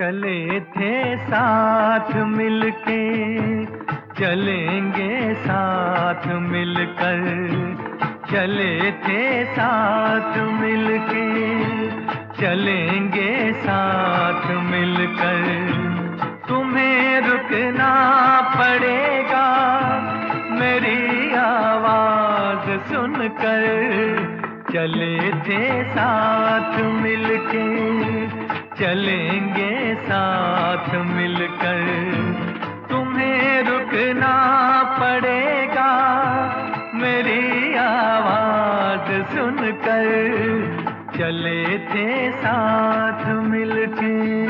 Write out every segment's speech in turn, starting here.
चले थे साथ मिलके, चलेंगे साथ मिलकर। चले थे साथ मिलके, चलेंगे साथ मिलकर। तुम्हें रुकना पड़ेगा मेरी आवाज सुनकर। चले थे साथ मिलके, चलेंगे साथ मिलकर। तुम्हें रुकना पड़ेगा मेरी आवाज सुनकर। चले थे साथ मिलके।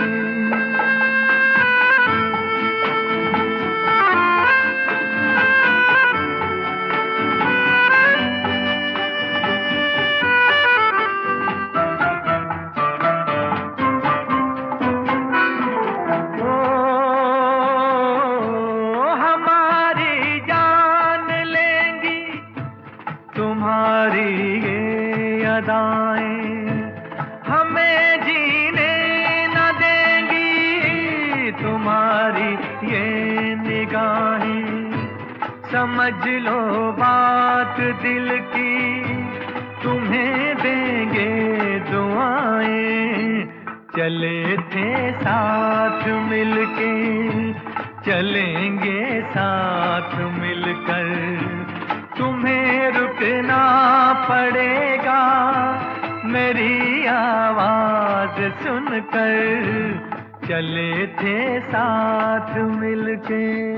तुम्हारी ये अदाएं हमें जीने न देंगी, तुम्हारी ये निगाहें समझ लो बात दिल की, तुम्हें देंगे दुआएं। चले थे साथ मिलके, चलेंगे साथ मिलकर। तुम्हें रुकना पड़ेगा मेरी आवाज सुनकर। चले थे साथ मिलके।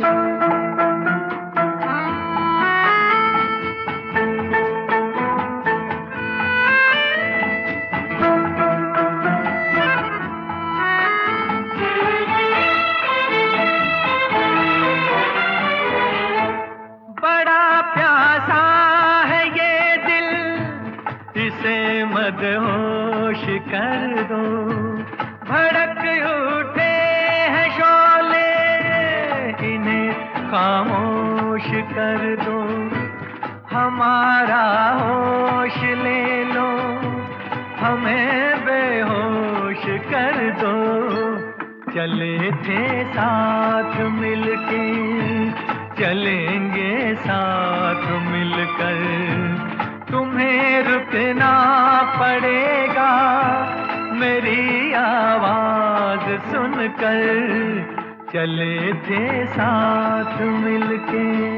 इसे मदहोश कर दो, भड़क उठे हैं शोले, इन्हें खामोश कर दो। हमारा होश ले लो, हमें बेहोश कर दो। चले थे साथ मिलके, चलेंगे साथ मिलकर। तुम्हें रुकना पड़ेगा मेरी आवाज सुनकर। चले थे साथ मिलके।